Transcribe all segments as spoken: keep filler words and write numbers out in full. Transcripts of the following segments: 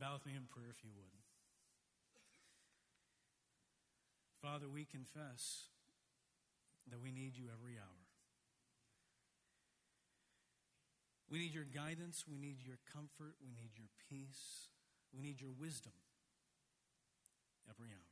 Bow with me in prayer if you would. Father, we confess that we need you every hour. We need your guidance. We need your comfort. We need your peace. We need your wisdom every hour.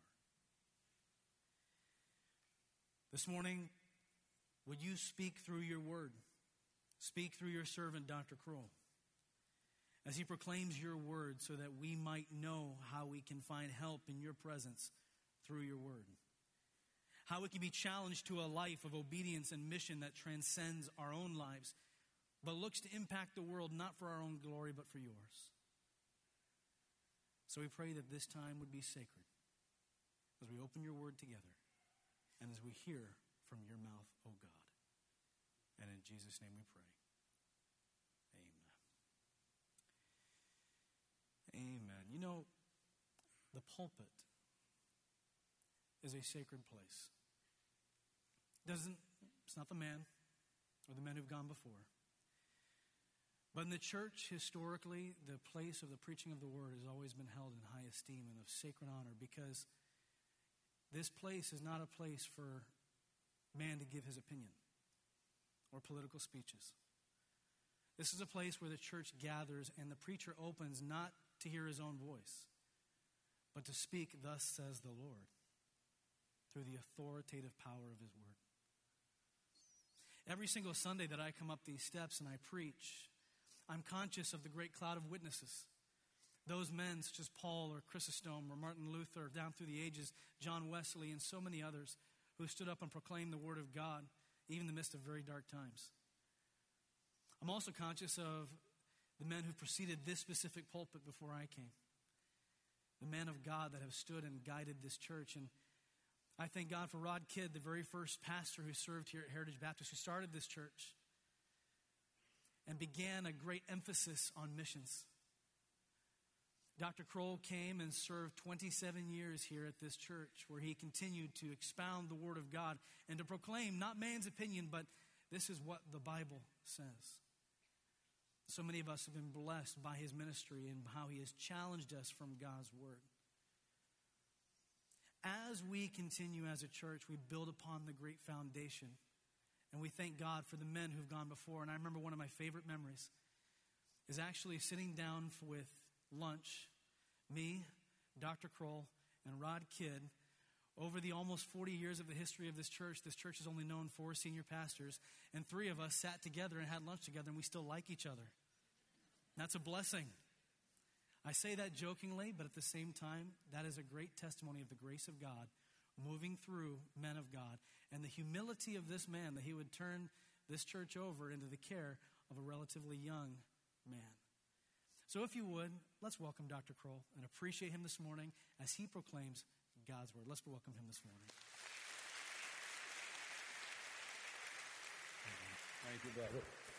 This morning, would you speak through your word? Speak through your servant, Doctor Kroll, as he proclaims your word so that we might know how we can find help in your presence through your word. How we can be challenged to a life of obedience and mission that transcends our own lives, but looks to impact the world not for our own glory, but for yours. So we pray that this time would be sacred as we open your word together and as we hear from your mouth, O God. And in Jesus' name we pray. Amen. Amen. You know, the pulpit is a sacred place. Doesn't it's not the man or the men who've gone before. But in the church, historically, the place of the preaching of the word has always been held in high esteem and of sacred honor, because this place is not a place for man to give his opinion or political speeches. This is a place where the church gathers and the preacher opens not to hear his own voice, but to speak, thus says the Lord, through the authoritative power of his word. Every single Sunday that I come up these steps and I preach, I'm conscious of the great cloud of witnesses. Those men such as Paul or Chrysostom or Martin Luther, down through the ages, John Wesley and so many others who stood up and proclaimed the word of God, even in the midst of very dark times. I'm also conscious of the men who preceded this specific pulpit before I came. The men of God that have stood and guided this church. And I thank God for Rod Kidd, the very first pastor who served here at Heritage Baptist, who started this church and began a great emphasis on missions. Doctor Kroll came and served twenty-seven years here at this church, where he continued to expound the Word of God and to proclaim not man's opinion, but this is what the Bible says. So many of us have been blessed by his ministry and how he has challenged us from God's Word. As we continue as a church, we build upon the great foundation. And we thank God for the men who've gone before. And I remember one of my favorite memories is actually sitting down with lunch, me, Doctor Kroll, and Rod Kidd. Over the almost forty years of the history of this church, this church has only known four senior pastors. And three of us sat together and had lunch together, and we still like each other. That's a blessing. I say that jokingly, but at the same time, that is a great testimony of the grace of God moving through men of God, and the humility of this man, that he would turn this church over into the care of a relatively young man. So if you would, let's welcome Doctor Kroll and appreciate him this morning as he proclaims God's word. Let's welcome him this morning. Thank you, brother.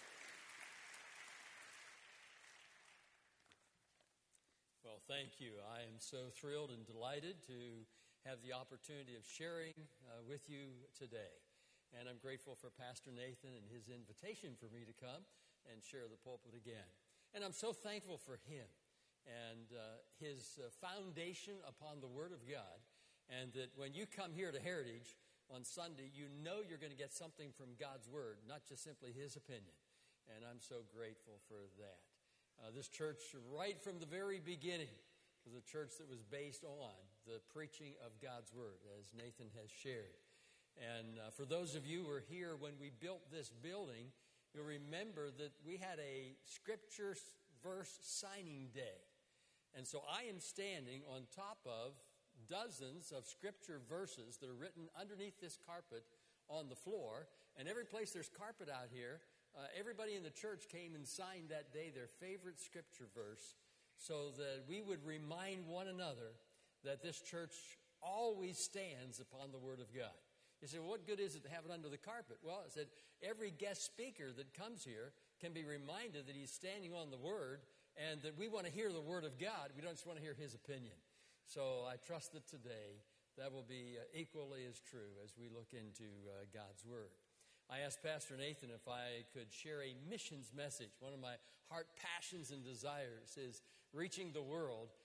Well, thank you. I am so thrilled and delighted to have the opportunity of sharing uh, with you today. And I'm grateful for Pastor Nathan and his invitation for me to come and share the pulpit again. And I'm so thankful for him and uh, his uh, foundation upon the Word of God. And that when you come here to Heritage on Sunday, you know you're going to get something from God's Word, not just simply his opinion. And I'm so grateful for that. Uh, this church, right from the very beginning, was a church that was based on the preaching of God's Word, as Nathan has shared. And uh, for those of you who were here when we built this building, you'll remember that we had a scripture verse signing day. And so I am standing on top of dozens of scripture verses that are written underneath this carpet on the floor. And every place there's carpet out here, uh, everybody in the church came and signed that day their favorite scripture verse, so that we would remind one another that this church always stands upon the Word of God. You say, well, what good is it to have it under the carpet? Well, I said, every guest speaker that comes here can be reminded that he's standing on the Word and that we want to hear the Word of God. We don't just want to hear his opinion. So I trust that today that will be uh, equally as true as we look into uh, God's Word. I asked Pastor Nathan if I could share a missions message. One of my heart passions and desires is reaching the world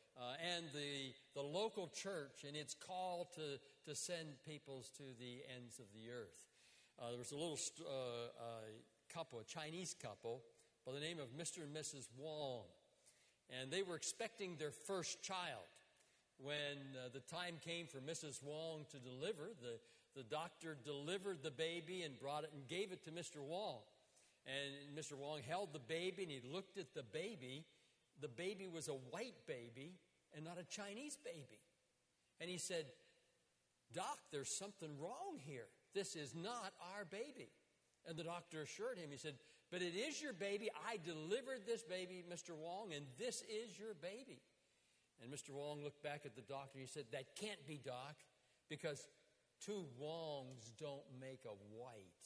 uh, and the, the local church and its call to, to send peoples to the ends of the earth. Uh, there was a little uh, uh, couple, a Chinese couple, by the name of Mister and Missus Wong. And they were expecting their first child. When uh, the time came for Missus Wong to deliver, the, the doctor delivered the baby and brought it and gave it to Mister Wong. And Mister Wong held the baby and he looked at the baby. The baby was a white baby and not a Chinese baby. And he said, "Doc, there's something wrong here. This is not our baby." And the doctor assured him, he said, "But it is your baby. I delivered this baby, Mister Wong, and this is your baby." And Mister Wong looked back at the doctor and he said, "That can't be, Doc, because two Wongs don't make a white."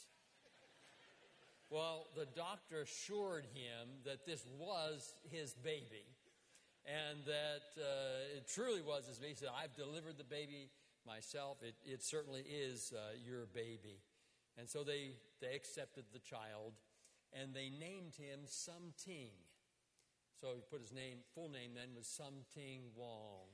Well, the doctor assured him that this was his baby and that uh, it truly was his baby. He said, "I've delivered the baby myself. It, it certainly is uh, your baby." And so they, they accepted the child and they named him Sum Ting. So he put his name, full name then was Sum Ting Wong.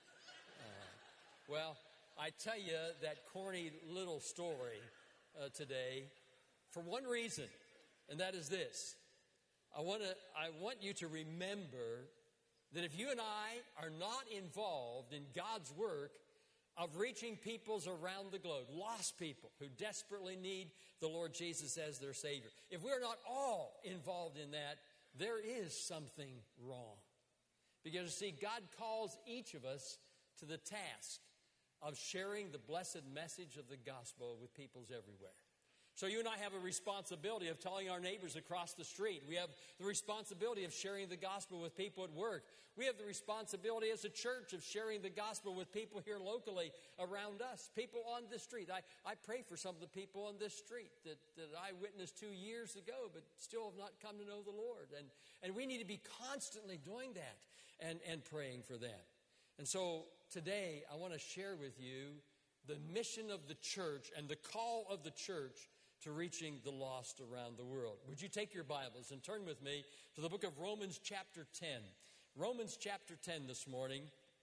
Uh, well, I tell you that corny little story uh, today for one reason, and that is this. I want to, I want you to remember that if you and I are not involved in God's work of reaching peoples around the globe, lost people who desperately need the Lord Jesus as their Savior, if we're not all involved in that, there is something wrong. Because, you see, God calls each of us to the task of sharing the blessed message of the gospel with peoples everywhere. So you and I have a responsibility of telling our neighbors across the street. We have the responsibility of sharing the gospel with people at work. We have the responsibility as a church of sharing the gospel with people here locally around us, people on this street. I, I pray for some of the people on this street that, that I witnessed two years ago but still have not come to know the Lord. And, and we need to be constantly doing that and, and praying for them. And so today I want to share with you the mission of the church and the call of the church to reaching the lost around the world. Would you take your Bibles and turn with me to the book of Romans chapter ten. Romans chapter ten this morning.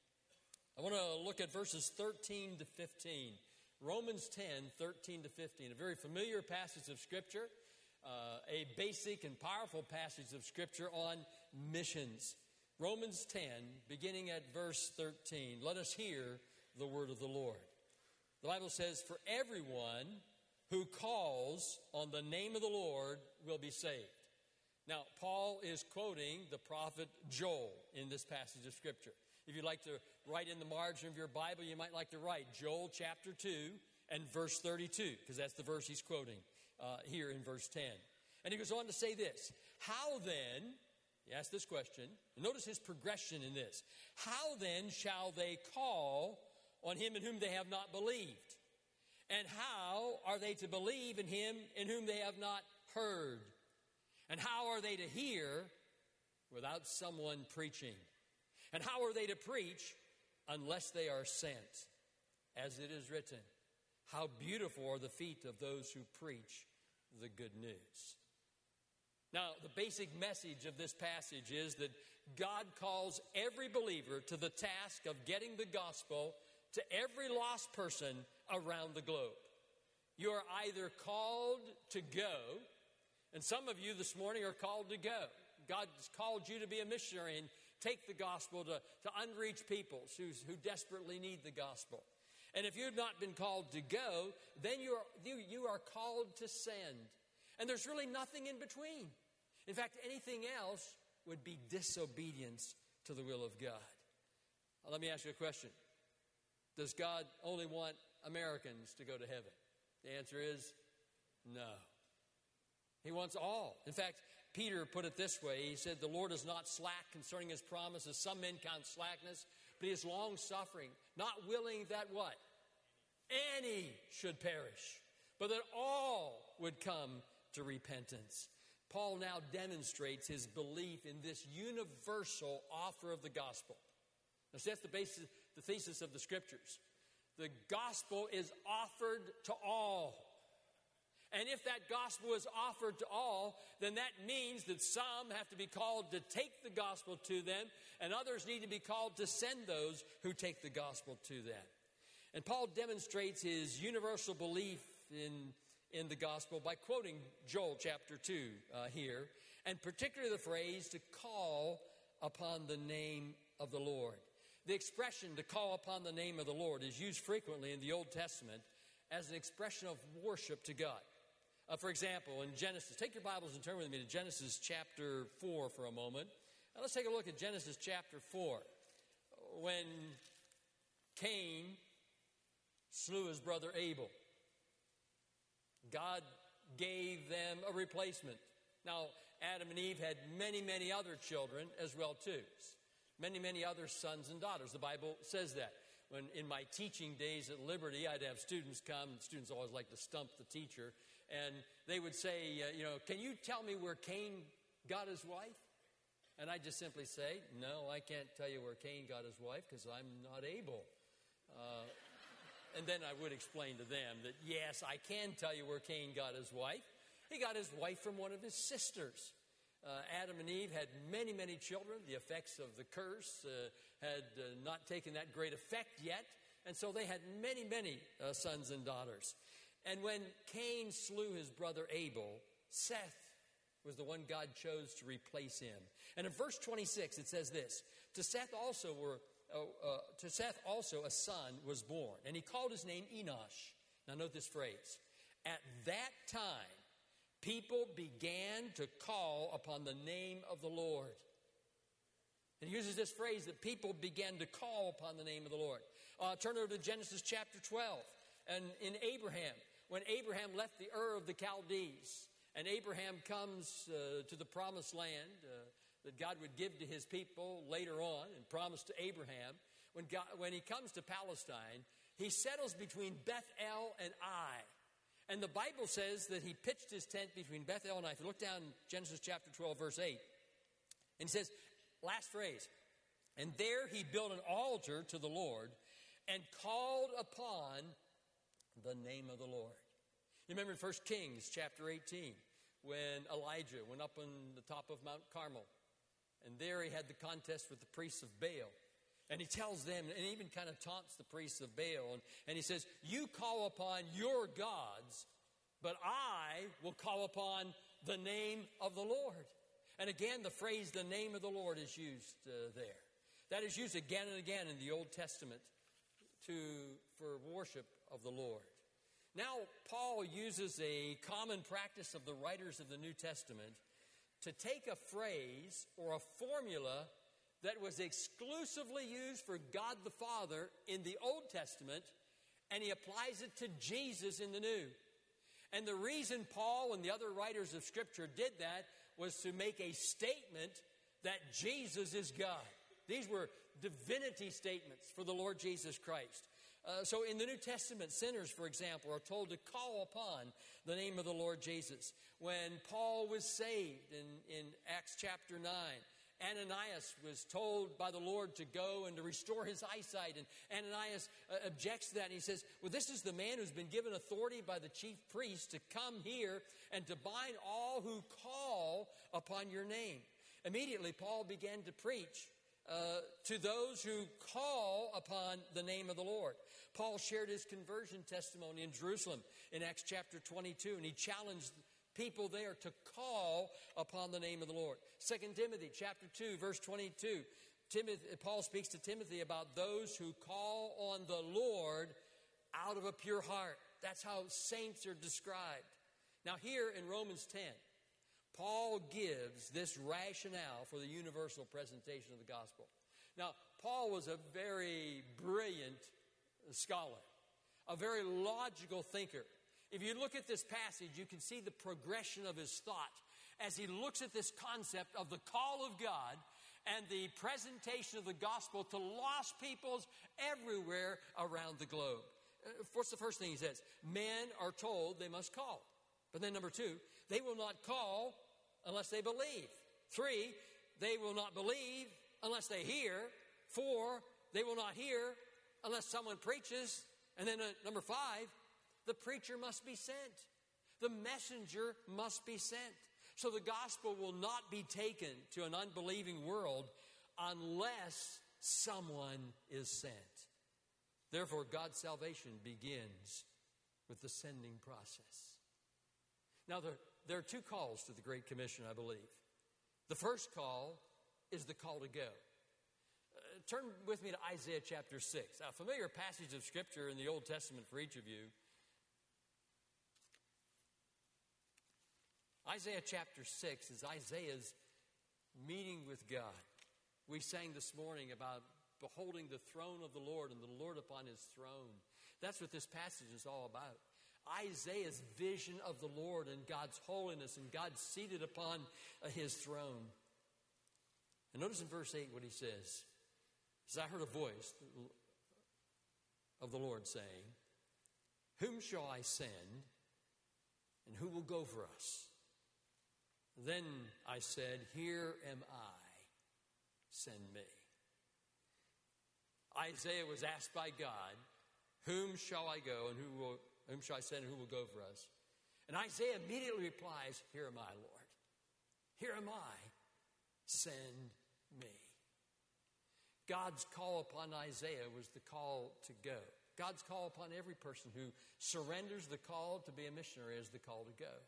I want to look at verses thirteen to fifteen. Romans ten, thirteen to fifteen. A very familiar passage of Scripture. Uh, a basic and powerful passage of Scripture on missions. Romans ten, beginning at verse thirteen. Let us hear the word of the Lord. The Bible says, "For everyone who calls on the name of the Lord will be saved." Now, Paul is quoting the prophet Joel in this passage of Scripture. If you'd like to write in the margin of your Bible, you might like to write Joel chapter two and verse thirty-two, because that's the verse he's quoting uh, here in verse ten. And he goes on to say this, "How then," he asks this question, and notice his progression in this, "how then shall they call on him in whom they have not believed? And how are they to believe in him in whom they have not heard? And how are they to hear without someone preaching? And how are they to preach unless they are sent? As it is written, how beautiful are the feet of those who preach the good news." Now, the basic message of this passage is that God calls every believer to the task of getting the gospel to every lost person around the globe. You are either called to go, and some of you this morning are called to go. God's called you to be a missionary and take the gospel to, to unreached peoples who, who desperately need the gospel. And if you've not been called to go, then you are, you, you are called to send. And there's really nothing in between. In fact, anything else would be disobedience to the will of God. Now, let me ask you a question. Does God only want Americans to go to heaven? The answer is no. He wants all. In fact, Peter put it this way. He said, "The Lord is not slack concerning his promises. Some men count slackness, but he is long-suffering, not willing that" what? "Any should perish, but that all would come to repentance." Paul now demonstrates his belief in this universal offer of the gospel. Now, see, that's the basis, the thesis of the Scriptures. The gospel is offered to all. And if that gospel is offered to all, then that means that some have to be called to take the gospel to them, and others need to be called to send those who take the gospel to them. And Paul demonstrates his universal belief in, in the gospel by quoting Joel chapter two uh, here, and particularly the phrase, to call upon the name of the Lord. The expression, to call upon the name of the Lord, is used frequently in the Old Testament as an expression of worship to God. Uh, for example, in Genesis, take your Bibles and turn with me to Genesis chapter four for a moment. Now let's take a look at Genesis chapter four. When Cain slew his brother Abel, God gave them a replacement. Now, Adam and Eve had many, many other children as well too. Many, many other sons and daughters. The Bible says that. When in my teaching days at Liberty, I'd have students come. Students always like to stump the teacher. And they would say, uh, you know, can you tell me where Cain got his wife? And I just simply say, no, I can't tell you where Cain got his wife because I'm not able. Uh, and then I would explain to them that, yes, I can tell you where Cain got his wife. He got his wife from one of his sisters. Uh, Adam and Eve had many, many children. The effects of the curse uh, had uh, not taken that great effect yet. And so they had many, many uh, sons and daughters. And when Cain slew his brother Abel, Seth was the one God chose to replace him. And in verse twenty-six, it says this, To Seth also were uh, uh, to Seth also a son was born, and he called his name Enosh. Now note this phrase. At that time, people began to call upon the name of the Lord. And he uses this phrase that people began to call upon the name of the Lord. Uh, turn over to Genesis chapter twelve. And in Abraham, when Abraham left the Ur of the Chaldees, and Abraham comes uh, to the promised land uh, that God would give to his people later on and promised to Abraham, when, God, when he comes to Palestine, he settles between Bethel and Ai. And the Bible says that he pitched his tent between Bethel and Ai. If you look down Genesis chapter twelve, verse eight, and he says, last phrase, and there he built an altar to the Lord and called upon the name of the Lord. You remember in First Kings chapter eighteen, when Elijah went up on the top of Mount Carmel, and there he had the contest with the priests of Baal. And he tells them, and even kind of taunts the priests of Baal, and, and he says, you call upon your gods, but I will call upon the name of the Lord. And again, the phrase, the name of the Lord, is used uh, there. That is used again and again in the Old Testament to for worship of the Lord. Now, Paul uses a common practice of the writers of the New Testament to take a phrase or a formula that was exclusively used for God the Father in the Old Testament, and he applies it to Jesus in the New. And the reason Paul and the other writers of Scripture did that was to make a statement that Jesus is God. These were divinity statements for the Lord Jesus Christ. Uh, so in the New Testament, sinners, for example, are told to call upon the name of the Lord Jesus. When Paul was saved in, in Acts chapter nine, Ananias was told by the Lord to go and to restore his eyesight. And Ananias uh, objects to that. And he says, well, this is the man who's been given authority by the chief priest to come here and to bind all who call upon your name. Immediately, Paul began to preach uh, to those who call upon the name of the Lord. Paul shared his conversion testimony in Jerusalem in Acts chapter twenty-two, and he challenged people there to call upon the name of the Lord. Second Timothy chapter two, verse twenty-two. Timothy, Paul speaks to Timothy about those who call on the Lord out of a pure heart. That's how saints are described. Now here in Romans ten, Paul gives this rationale for the universal presentation of the gospel. Now, Paul was a very brilliant scholar, a very logical thinker. If you look at this passage, you can see the progression of his thought as he looks at this concept of the call of God and the presentation of the gospel to lost peoples everywhere around the globe. What's the first thing he says? Men are told they must call. But then number two, they will not call unless they believe. Three, they will not believe unless they hear. Four, they will not hear unless someone preaches. And then uh, number five, the preacher must be sent. The messenger must be sent. So the gospel will not be taken to an unbelieving world unless someone is sent. Therefore, God's salvation begins with the sending process. Now, there, there are two calls to the Great Commission, I believe. The first call is the call to go. Uh, turn with me to Isaiah chapter six, a familiar passage of Scripture in the Old Testament for each of you. Isaiah chapter six is Isaiah's meeting with God. We sang this morning about beholding the throne of the Lord and the Lord upon his throne. That's what this passage is all about. Isaiah's vision of the Lord and God's holiness and God seated upon uh, his throne. And notice in verse eight what he says. He says, I heard a voice of the Lord saying, whom shall I send, and who will go for us? Then I said, here am I, send me. Isaiah was asked by God, whom shall I go and who will, whom shall I send and who will go for us? And Isaiah immediately replies, here am I, Lord. Here am I, send me. God's call upon Isaiah was the call to go. God's call upon every person who surrenders the call to be a missionary is the call to go.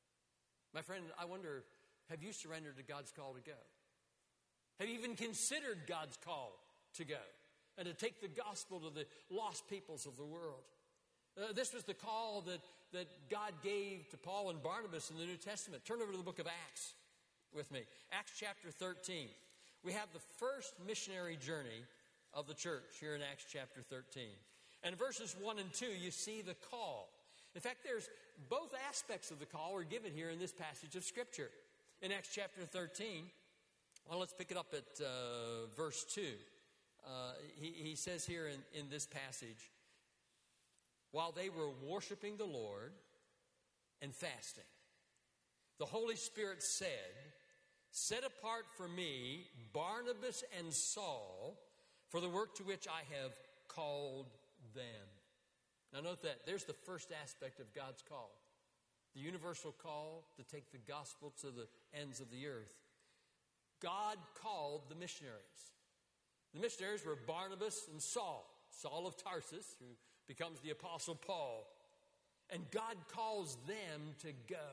My friend, I wonder, have you surrendered to God's call to go? Have you even considered God's call to go and to take the gospel to the lost peoples of the world? Uh, this was the call that, that God gave to Paul and Barnabas in the New Testament. Turn over to the book of Acts with me. Acts chapter thirteen. We have the first missionary journey of the church here in Acts chapter thirteen. And in verses one and two, you see the call. In fact, there's both aspects of the call are given here in this passage of Scripture. In Acts chapter thirteen, well, let's pick it up at uh, verse two. Uh, he, he says here in, in this passage, while they were worshiping the Lord and fasting, the Holy Spirit said, set apart for me Barnabas and Saul for the work to which I have called them. Now note that. There's the first aspect of God's call. The universal call to take the gospel to the ends of the earth. God called the missionaries. The missionaries were Barnabas and Saul. Saul of Tarsus, who becomes the Apostle Paul. And God calls them to go.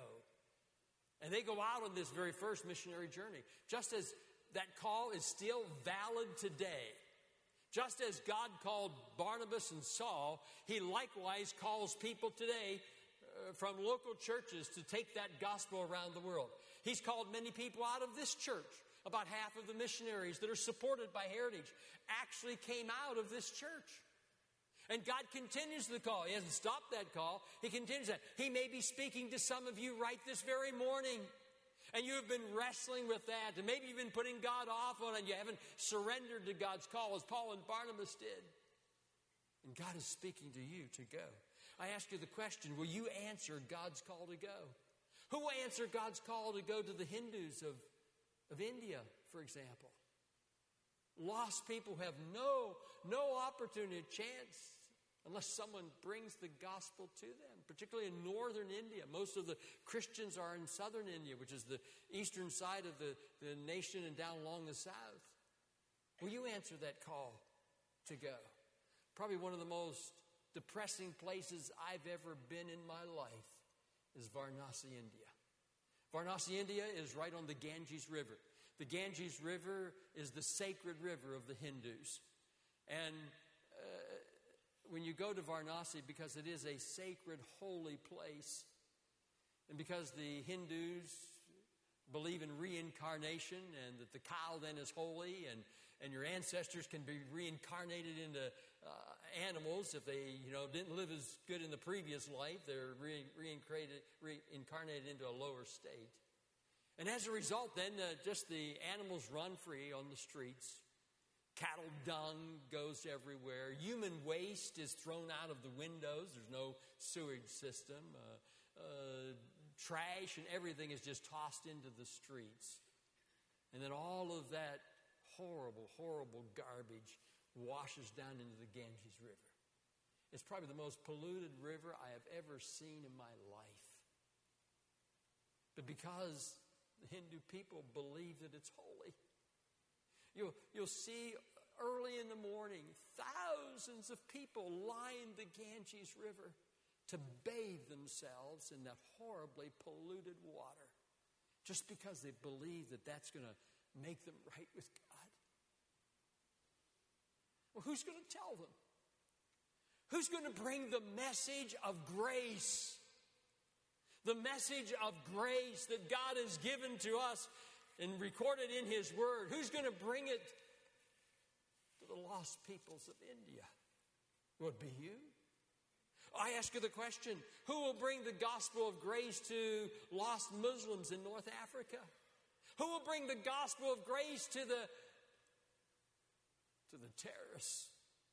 And they go out on this very first missionary journey. Just as that call is still valid today. Just as God called Barnabas and Saul, he likewise calls people today uh, from local churches to take that gospel around the world. He's called many people out of this church. About half of the missionaries that are supported by Heritage actually came out of this church. And God continues the call. He hasn't stopped that call. He continues that. He may be speaking to some of you right this very morning. And you have been wrestling with that. And maybe you've been putting God off on it. And you haven't surrendered to God's call as Paul and Barnabas did. And God is speaking to you to go. I ask you the question, will you answer God's call to go? Who will answer God's call to go to the Hindus of, of India, for example? Lost people have no, no opportunity, chance, unless someone brings the gospel to them, particularly in northern India. Most of the Christians are in southern India, which is the eastern side of the, the nation and down along the south. Will you answer that call to go? Probably one of the most depressing places I've ever been in my life is Varanasi, India. Varanasi, India is right on the Ganges River. The Ganges River is the sacred river of the Hindus. And uh, when you go to Varanasi, because it is a sacred, holy place, and because the Hindus believe in reincarnation and that the cow then is holy and, and your ancestors can be reincarnated into uh, animals if they, you know, didn't live as good in the previous life, they're re- reincarnated, reincarnated into a lower state. And as a result, then, uh, just the animals run free on the streets. Cattle dung goes everywhere. Human waste is thrown out of the windows. There's no sewage system. Uh, uh, trash and everything is just tossed into the streets. And then all of that horrible, horrible garbage washes down into the Ganges River. It's probably the most polluted river I have ever seen in my life. but because the Hindu people believe that it's holy. You'll, you'll see early in the morning, thousands of people line the Ganges River to bathe themselves in that horribly polluted water, just because they believe that that's going to make them right with God. Well, who's going to tell them? Who's going to bring the message of grace? The message of grace that God has given to us and recorded in His Word. Who's going to bring it to the lost peoples of India? Will it be you? I ask you the question, who will bring the gospel of grace to lost Muslims in North Africa? Who will bring the gospel of grace to the, to the terrorists?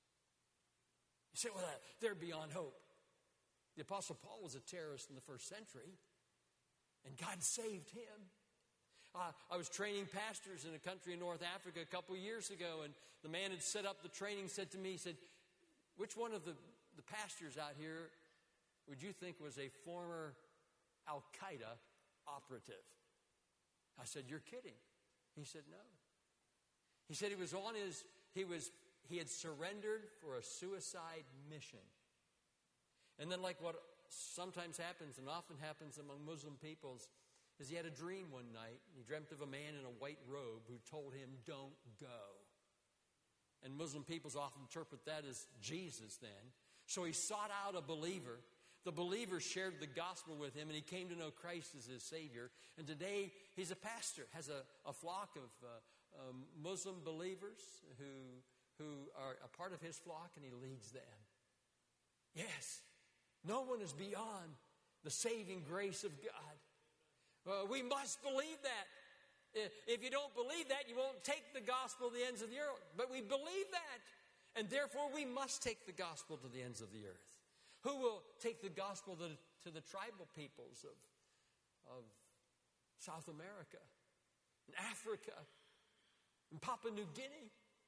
You say, well, they're beyond hope. The Apostle Paul was a terrorist in the first century, and God saved him. Uh, I was training pastors in a country in North Africa a couple of years ago, and the man had set up the training, said to me, he said, which one of the, the pastors out here would you think was a former Al-Qaeda operative? I said, you're kidding. He said, no. He said he was on his, he was, he had surrendered for a suicide mission. And then like what sometimes happens and often happens among Muslim peoples is he had a dream one night. He dreamt of a man in a white robe who told him, don't go. And Muslim peoples often interpret that as Jesus then. So he sought out a believer. The believer shared the gospel with him, and he came to know Christ as his Savior. And today he's a pastor, has a, a flock of uh, um, Muslim believers who, who are a part of his flock, and he leads them. Yes, no one is beyond the saving grace of God. Uh, we must believe that. If you don't believe that, you won't take the gospel to the ends of the earth. But we believe that. And therefore, we must take the gospel to the ends of the earth. Who will take the gospel to, to the tribal peoples of, of South America, and Africa, and Papua New Guinea?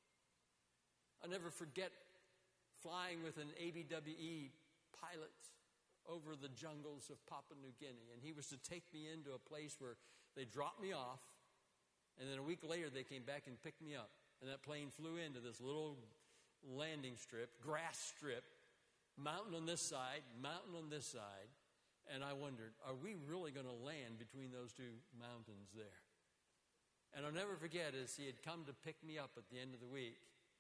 I'll never forget flying with an A B W E pilot over the jungles of Papua New Guinea. And he was to take me into a place where they dropped me off, and then a week later they came back and picked me up. And that plane flew into this little landing strip, grass strip, mountain on this side, mountain on this side. And I wondered, are we really going to land between those two mountains there? And I'll never forget, as he had come to pick me up at the end of the week,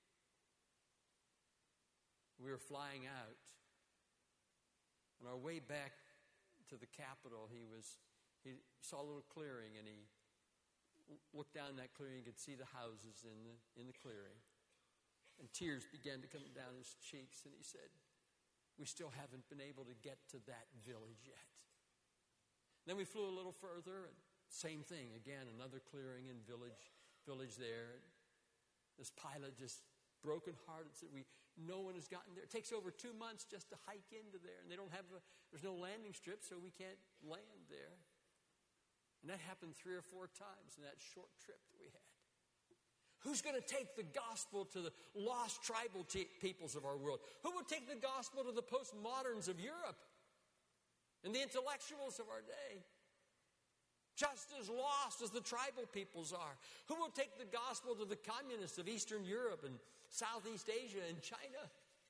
we were flying out. On our way back to the capital, he was he saw a little clearing, and he looked down that clearing and could see the houses in the in the clearing. And tears began to come down his cheeks, and he said, we still haven't been able to get to that village yet. Then we flew a little further, and same thing again, another clearing and village village there. And this pilot just brokenhearted said, we no one has gotten there. It takes over two months just to hike into there, and they don't have a, there's no landing strip, so we can't land there. And that happened three or four times in that short trip that we had. Who's going to take the gospel to the lost tribal t- peoples of our world? Who will take the gospel to the postmoderns of Europe and the intellectuals of our day? Just as lost as the tribal peoples are. Who will take the gospel to the communists of Eastern Europe and Southeast Asia and China?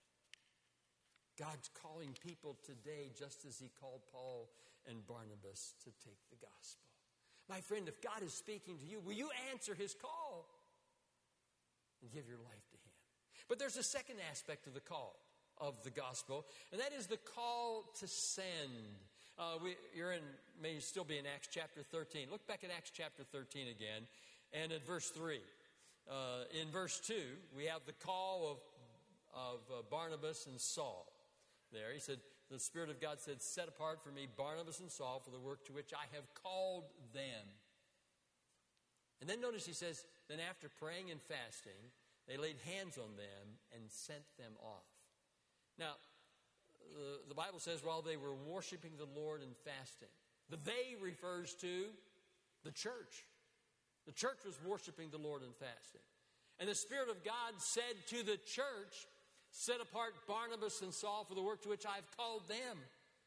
God's calling people today just as he called Paul and Barnabas to take the gospel. My friend, if God is speaking to you, will you answer his call and give your life to him? But there's a second aspect of the call of the gospel, and that is the call to send. Uh, we, you're in, may still be in Acts chapter thirteen. Look back at Acts chapter thirteen again, and at verse three. Uh, in verse two, we have the call of, of uh, Barnabas and Saul. There, he said, the Spirit of God said, set apart for me Barnabas and Saul for the work to which I have called them. And then notice he says, then after praying and fasting, they laid hands on them and sent them off. Now, the, the Bible says while they were worshiping the Lord and fasting, the they refers to the church. The church was worshiping the Lord and fasting. And the Spirit of God said to the church, set apart Barnabas and Saul for the work to which I've called them.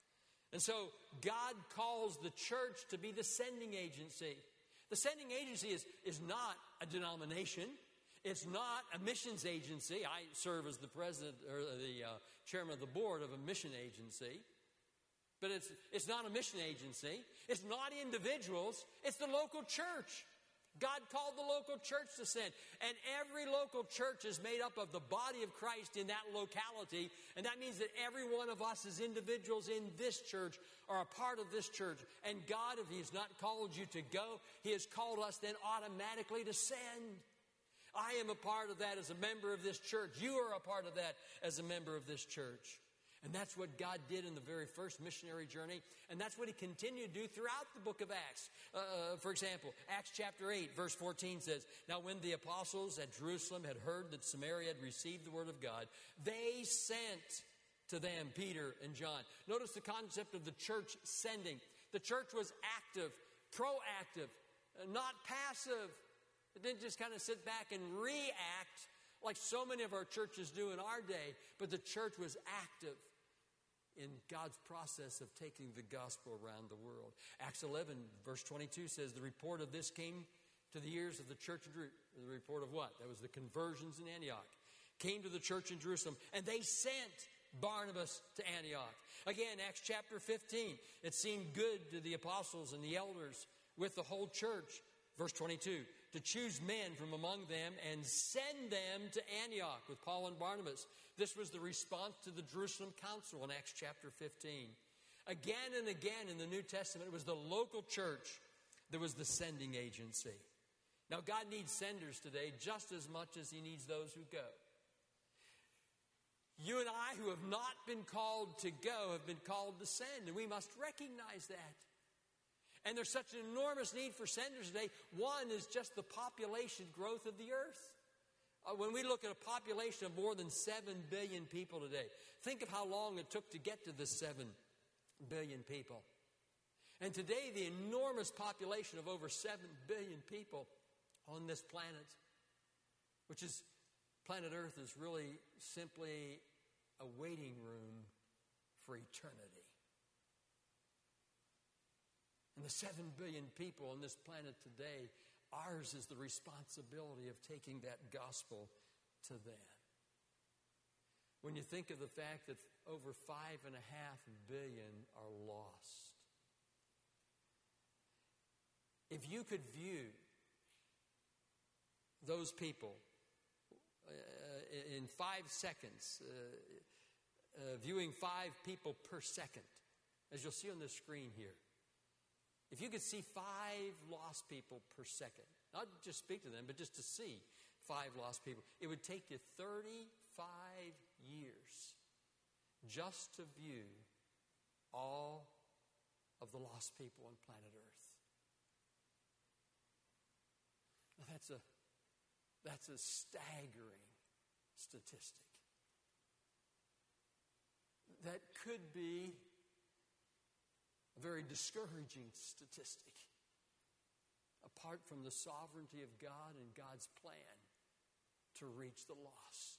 And so God calls the church to be the sending agency. The sending agency is, is not a denomination. It's not a missions agency. I serve as the president or the uh, chairman of the board of a mission agency. But it's, it's not a mission agency. It's not individuals. It's the local church. God called the local church to send. And every local church is made up of the body of Christ in that locality. And that means that every one of us as individuals in this church are a part of this church. And God, if He has not called you to go, He has called us then automatically to send. I am a part of that as a member of this church. You are a part of that as a member of this church. And that's what God did in the very first missionary journey. And that's what He continued to do throughout the book of Acts. Uh, for example, Acts chapter eight, verse fourteen says, "Now when the apostles at Jerusalem had heard that Samaria had received the word of God, they sent to them Peter and John." Notice the concept of the church sending. The church was active, proactive, not passive. It didn't just kind of sit back and react like so many of our churches do in our day, but the church was active in God's process of taking the gospel around the world. Acts eleven, verse twenty-two says, "The report of this came to the ears of the church in Jerusalem." The report of what? That was the conversions in Antioch. Came to the church in Jerusalem, and they sent Barnabas to Antioch. Again, Acts chapter fifteen, "It seemed good to the apostles and the elders with the whole church," verse twenty-two, "to choose men from among them and send them to Antioch with Paul and Barnabas." This was the response to the Jerusalem Council in Acts chapter fifteen. Again and again in the New Testament, it was the local church that was the sending agency. Now, God needs senders today just as much as He needs those who go. You and I who have not been called to go have been called to send, and we must recognize that. And there's such an enormous need for senders today. One is just the population growth of the earth. Uh, when we look at a population of more than seven billion people today, think of how long it took to get to the seven billion people. And today, the enormous population of over seven billion people on this planet, which is, planet Earth is really simply a waiting room for eternity. And the seven billion people on this planet today, ours is the responsibility of taking that gospel to them. When you think of the fact that over five and a half billion are lost, if you could view those people uh, in five seconds, uh, uh, viewing five people per second, as you'll see on the screen here, if you could see five lost people per second, not just speak to them, but just to see five lost people, it would take you thirty-five years just to view all of the lost people on planet Earth. Now that's a, that's a staggering statistic. That could be a very discouraging statistic, apart from the sovereignty of God and God's plan to reach the lost.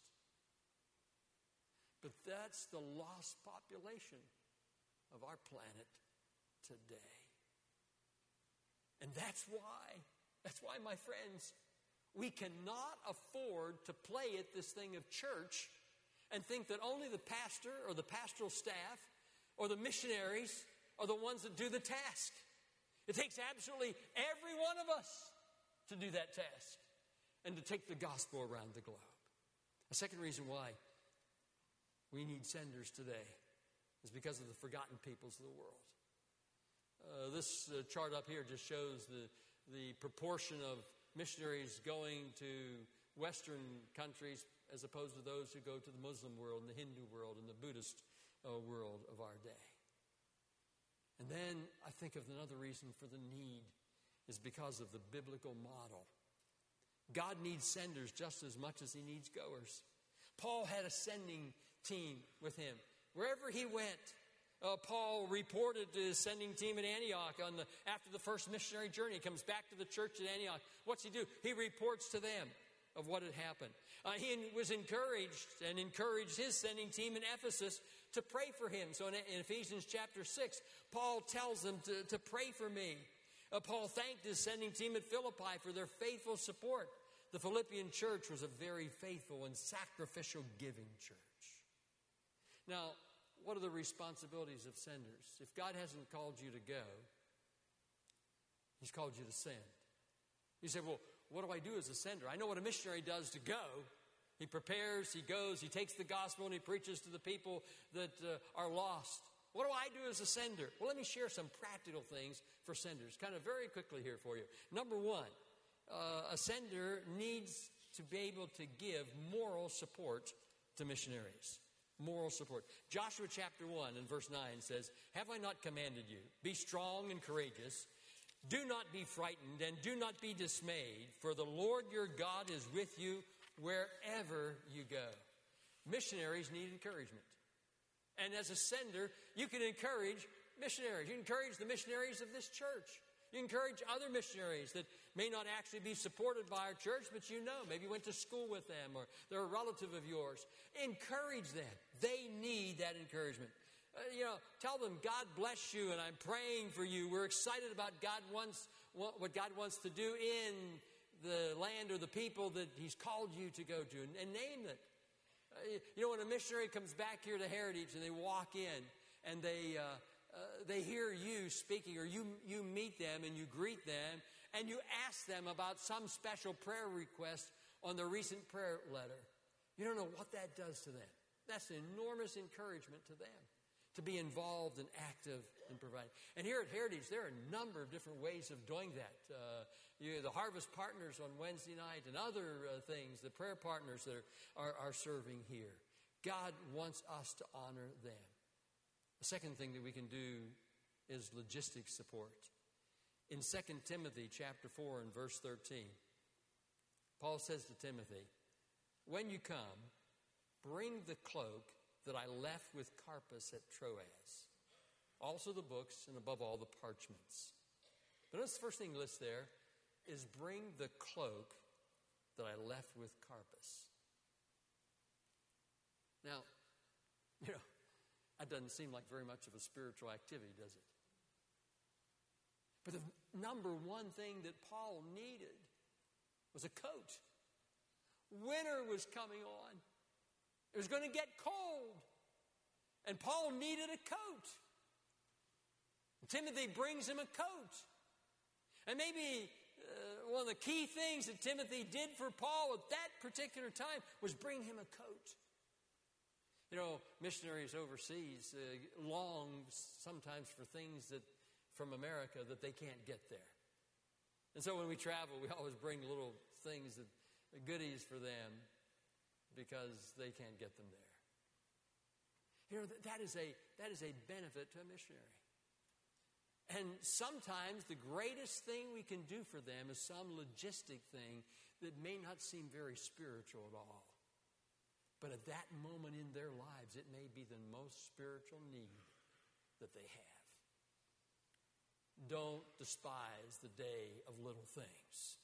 But that's the lost population of our planet today. And that's why, that's why, my friends, we cannot afford to play at this thing of church and think that only the pastor or the pastoral staff or the missionaries are the ones that do the task. It takes absolutely every one of us to do that task and to take the gospel around the globe. A second reason why we need senders today is because of the forgotten peoples of the world. Uh, this uh, chart up here just shows the, the proportion of missionaries going to Western countries as opposed to those who go to the Muslim world and the Hindu world and the Buddhist uh, world of our day. And then I think of another reason for the need is because of the biblical model. God needs senders just as much as He needs goers. Paul had a sending team with him. Wherever he went, uh, Paul reported to his sending team at Antioch on the, after the first missionary journey. He comes back to the church at Antioch. What's he do? He reports to them of what had happened. Uh, he was encouraged and encouraged his sending team in Ephesus to pray for him. So in, in Ephesians chapter six, Paul tells them to, to pray for me. Uh, Paul thanked his sending team at Philippi for their faithful support. The Philippian church was a very faithful and sacrificial giving church. Now, what are the responsibilities of senders? If God hasn't called you to go, he's called you to send. You say, well, what do I do as a sender? I know what a missionary does to go. He prepares, he goes, he takes the gospel, and he preaches to the people that uh, are lost. What do I do as a sender? Well, let me share some practical things for senders, kind of very quickly here for you. Number one, uh, a sender needs to be able to give moral support to missionaries. Moral support. Joshua chapter one and verse nine says, have I not commanded you? Be strong and courageous. Do not be frightened and do not be dismayed, for the Lord your God is with you wherever you go. Missionaries need encouragement. And as a sender, you can encourage missionaries. You encourage the missionaries of this church. You encourage other missionaries that may not actually be supported by our church, but you know, maybe you went to school with them or they're a relative of yours. Encourage them. They need that encouragement. Uh, you know, tell them, God bless you, and I'm praying for you. We're excited about God wants what God wants to do in the land or the people that he's called you to go to, and, and name it. Uh, you know, when a missionary comes back here to Heritage and they walk in and they uh, uh, they hear you speaking, or you you meet them and you greet them and you ask them about some special prayer request on their recent prayer letter, you don't know what that does to them. That's an enormous encouragement to them to be involved and active in providing. And here at Heritage, there are a number of different ways of doing that. Uh, you, the Harvest Partners on Wednesday night and other uh, things, the prayer partners that are, are, are serving here. God wants us to honor them. The second thing that we can do is logistic support. In Second Timothy chapter four and verse thirteen, Paul says to Timothy, when you come, bring the cloak that I left with Carpus at Troas, also the books, and above all the parchments. But notice the first thing he lists there is bring the cloak that I left with Carpus. Now, you know, that doesn't seem like very much of a spiritual activity, does it? But the number one thing that Paul needed was a coat. Winter was coming on. It was going to get cold. And Paul needed a coat. Timothy brings him a coat. And maybe uh, one of the key things that Timothy did for Paul at that particular time was bring him a coat. You know, missionaries overseas uh, long sometimes for things that from America that they can't get there. And so when we travel, we always bring little things, that goodies for them, because they can't get them there. You know, that is a that is a benefit to a missionary. And sometimes the greatest thing we can do for them is some logistic thing that may not seem very spiritual at all. But at that moment in their lives, it may be the most spiritual need that they have. Don't despise the day of little things.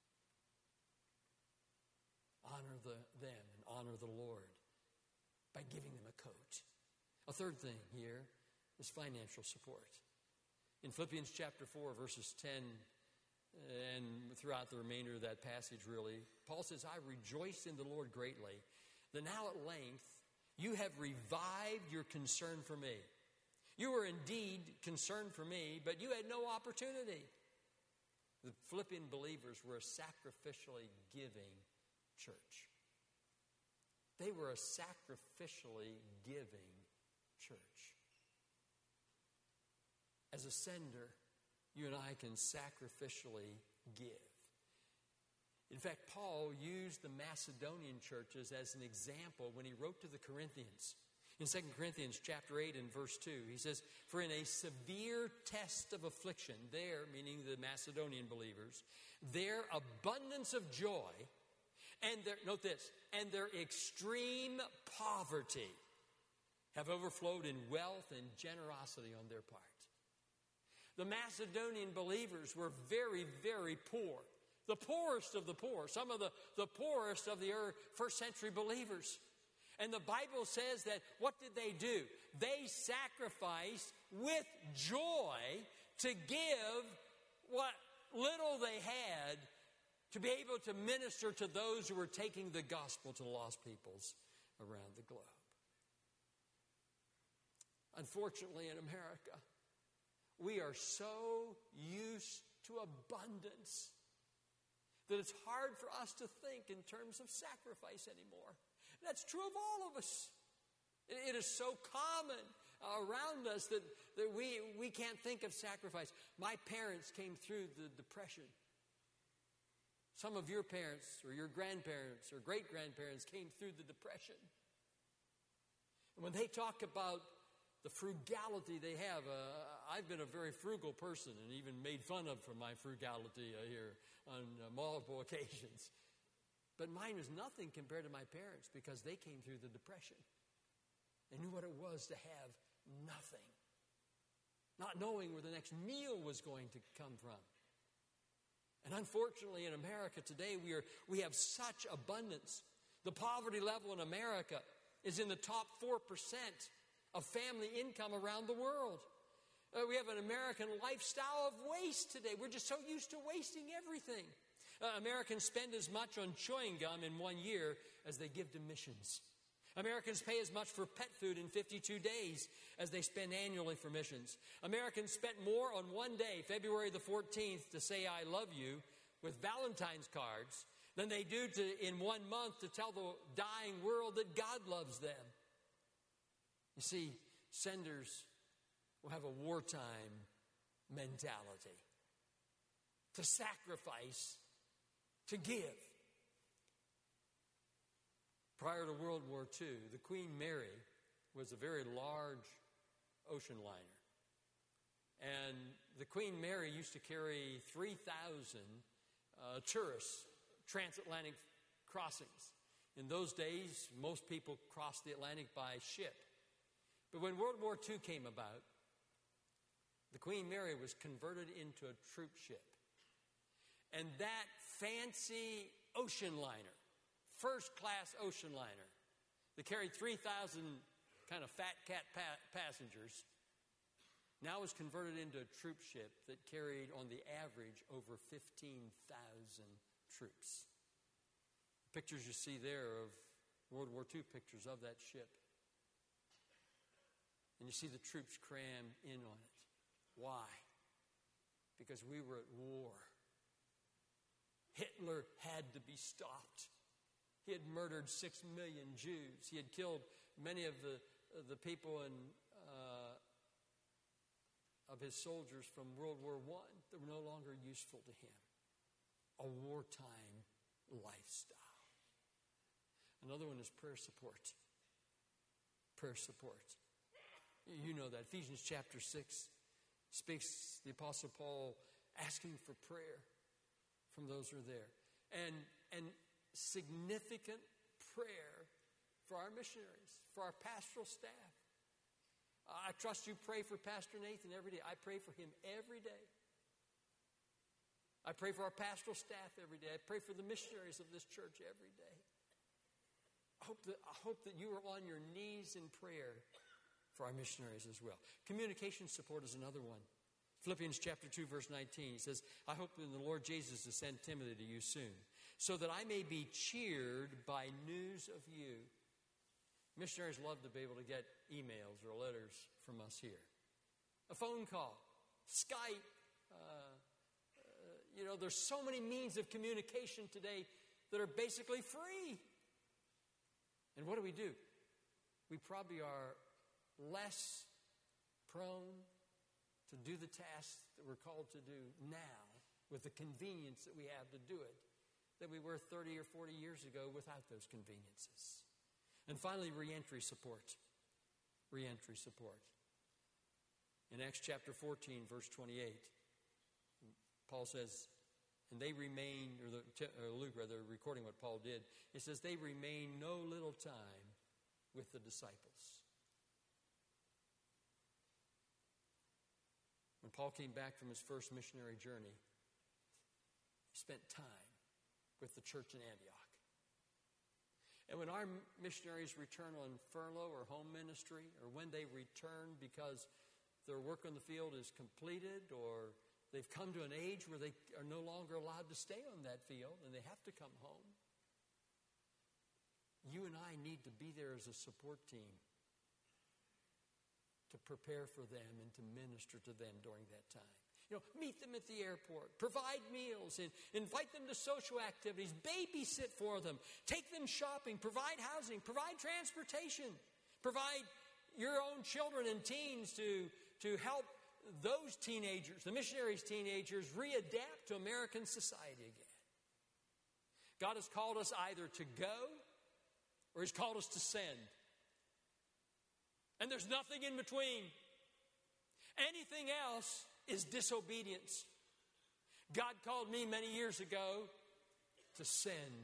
Honor the, them and honor the Lord by giving them a coat. A third thing here is financial support. In Philippians chapter four, verses ten, and throughout the remainder of that passage really, Paul says, I rejoice in the Lord greatly, that now at length you have revived your concern for me. You were indeed concerned for me, but you had no opportunity. The Philippian believers were a sacrificially giving church. They were a sacrificially giving church. As a sender, you and I can sacrificially give. In fact, Paul used the Macedonian churches as an example when he wrote to the Corinthians. In Second Corinthians chapter eight and verse two, he says, for in a severe test of affliction, there, meaning the Macedonian believers, their abundance of joy, and their, note this, and their extreme poverty have overflowed in wealth and generosity on their part. The Macedonian believers were very, very poor. The poorest of the poor, some of the, the poorest of the first century believers. And the Bible says that what did they do? They sacrificed with joy to give what little they had to be able to minister to those who were taking the gospel to lost peoples around the globe. Unfortunately, in America, we are so used to abundance that it's hard for us to think in terms of sacrifice anymore. That's true of all of us. It is so common around us that, that we, we can't think of sacrifice. My parents came through the Depression. Some of your parents or your grandparents or great-grandparents came through the Depression. And when they talk about the frugality they have, uh, I've been a very frugal person and even made fun of for my frugality uh, here on uh, multiple occasions. But mine was nothing compared to my parents because they came through the Depression. They knew what it was to have nothing, not knowing where the next meal was going to come from. And unfortunately, in America today, we are we have such abundance. The poverty level in America is in the top four percent of family income around the world. Uh, we have an American lifestyle of waste today. We're just so used to wasting everything. Uh, Americans spend as much on chewing gum in one year as they give to missions. Americans pay as much for pet food in fifty-two days as they spend annually for missions. Americans spent more on one day, February the fourteenth, to say I love you with Valentine's cards than they do to, in one month to tell the dying world that God loves them. You see, senders will have a wartime mentality. To sacrifice, to give. Prior to World War Two, the Queen Mary was a very large ocean liner. And the Queen Mary used to carry three thousand uh, tourists, transatlantic crossings. In those days, most people crossed the Atlantic by ship. But when World War Two came about, the Queen Mary was converted into a troop ship. And that fancy ocean liner, first-class ocean liner, that carried three thousand kind of fat cat pa- passengers, now is converted into a troop ship that carried, on the average, over fifteen thousand troops. The pictures you see there of World War Two pictures of that ship. And you see the troops crammed in on it. Why? Because we were at war. Hitler had to be stopped. He had murdered six million Jews. He had killed many of the, uh, the people in, uh, of his soldiers from World War One that were no longer useful to him. A wartime lifestyle. Another one is prayer support. Prayer support. You know that. Ephesians chapter six speaks, the Apostle Paul asking for prayer from those who are there. And, and significant prayer for our missionaries, for our pastoral staff. I trust you pray for Pastor Nathan every day. I pray for him every day. I pray for our pastoral staff every day. I pray for the missionaries of this church every day. I hope that, I hope that you are on your knees in prayer for our missionaries as well. Communication support is another one. Philippians chapter two, verse nineteen, he says, I hope in the Lord Jesus to send Timothy to you soon, so that I may be cheered by news of you. Missionaries love to be able to get emails or letters from us here. A phone call, Skype. Uh, uh, you know, there's so many means of communication today that are basically free. And what do we do? We probably are less prone to do the tasks that we're called to do now with the convenience that we have to do it than we were thirty or forty years ago without those conveniences. And finally, reentry support. Reentry support. In Acts chapter fourteen, verse twenty-eight, Paul says, and they remained, or, the, or Luke rather, recording what Paul did, it says, they remained no little time with the disciples. When Paul came back from his first missionary journey, he spent time with the church in Antioch. And when our missionaries return on furlough or home ministry, or when they return because their work on the field is completed, or they've come to an age where they are no longer allowed to stay on that field and they have to come home, you and I need to be there as a support team to prepare for them and to minister to them during that time. You know, meet them at the airport, provide meals, and invite them to social activities, babysit for them, take them shopping, provide housing, provide transportation, provide your own children and teens to, to help those teenagers, the missionaries' teenagers, readapt to American society again. God has called us either to go or He's called us to send. And there's nothing in between. Anything else is disobedience. God called me many years ago to send.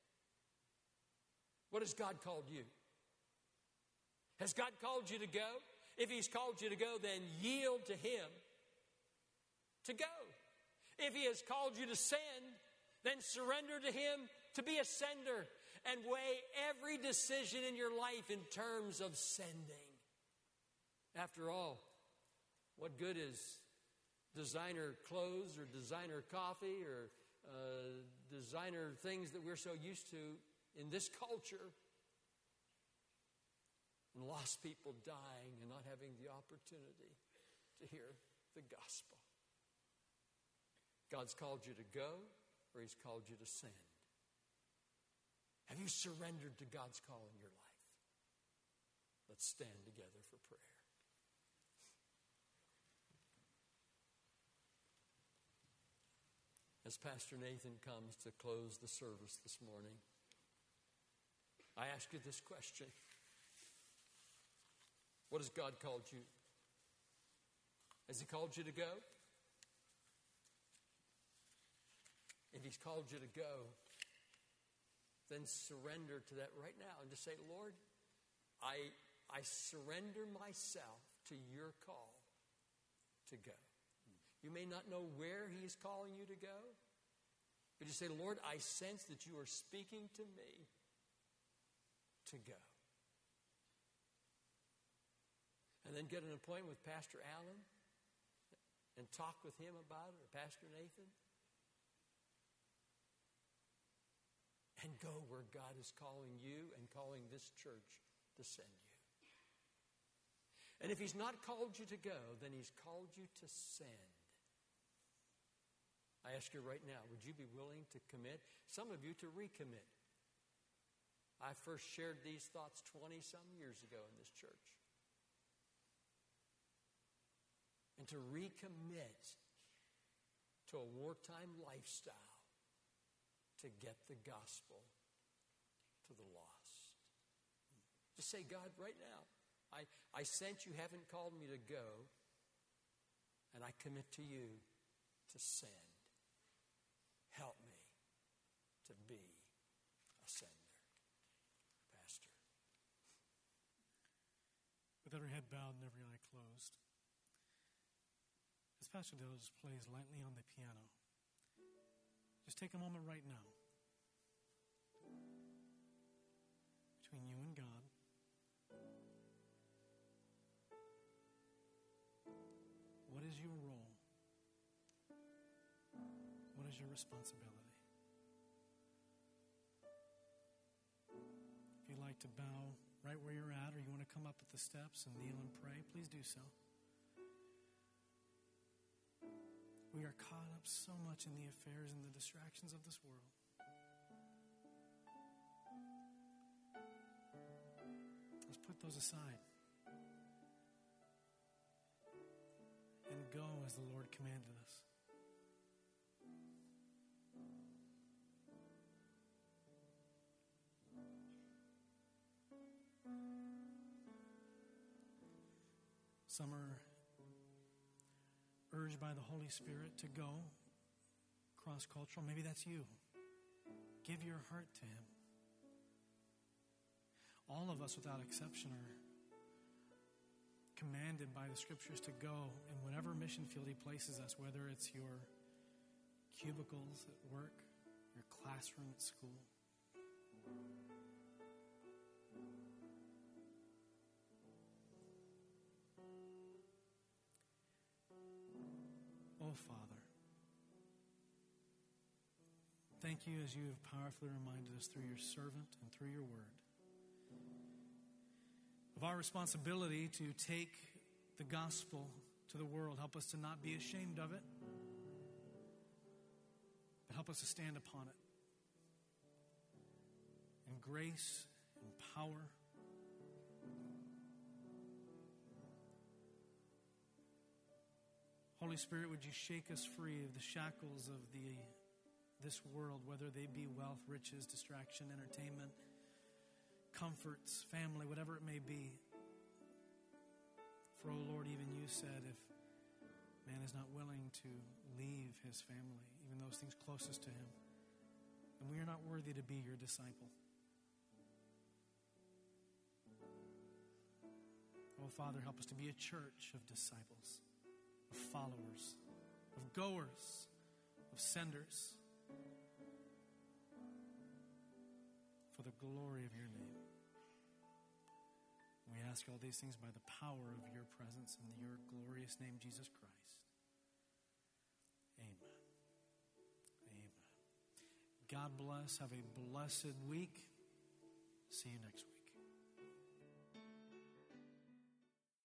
What has God called you? Has God called you to go? If He's called you to go, then yield to Him to go. If He has called you to send, then surrender to Him to be a sender and weigh every decision in your life in terms of sending. After all, what good is designer clothes or designer coffee or uh, designer things that we're so used to in this culture, and lost people dying and not having the opportunity to hear the gospel? God's called you to go, or He's called you to send. Have you surrendered to God's call in your life? Let's stand together for prayer. As Pastor Nathan comes to close the service this morning, I ask you this question. What has God called you? Has He called you to go? If He's called you to go, then surrender to that right now and just say, Lord, I, I surrender myself to your call to go. You may not know where He is calling you to go, but you say, Lord, I sense that you are speaking to me to go. And then get an appointment with Pastor Allen and talk with him about it, or Pastor Nathan. And go where God is calling you and calling this church to send you. And if He's not called you to go, then He's called you to send. I ask you right now, would you be willing to commit? Some of you to recommit. I first shared these thoughts twenty-some years ago in this church. And to recommit to a wartime lifestyle to get the gospel to the lost. Just say, God, right now, I, I sense you haven't called me to go, and I commit to you to send. Help me to be a sender. Pastor. With every head bowed and every eye closed, as Pastor Dilge plays lightly on the piano, just take a moment right now between you and God. What is your role? What is your responsibility? If you'd like to bow right where you're at, or you want to come up at the steps and kneel and pray, please do so. We are caught up so much in the affairs and the distractions of this world. Let's put those aside and go as the Lord commanded us. Some are urged by the Holy Spirit to go cross-cultural. Maybe that's you. Give your heart to Him. All of us, without exception, are commanded by the Scriptures to go in whatever mission field He places us, whether it's your cubicles at work, your classroom at school. Oh, Father, thank you as you have powerfully reminded us through your servant and through your word of our responsibility to take the gospel to the world. Help us to not be ashamed of it, but help us to stand upon it in grace and power. Holy Spirit, would you shake us free of the shackles of the this world, whether they be wealth, riches, distraction, entertainment, comforts, family, whatever it may be. For, oh Lord, even you said if man is not willing to leave his family, even those things closest to him, then we are not worthy to be your disciple. Oh, Father, help us to be a church of disciples, of followers, of goers, of senders, for the glory of your name. We ask all these things by the power of your presence in your glorious name, Jesus Christ. Amen. Amen. God bless. Have a blessed week.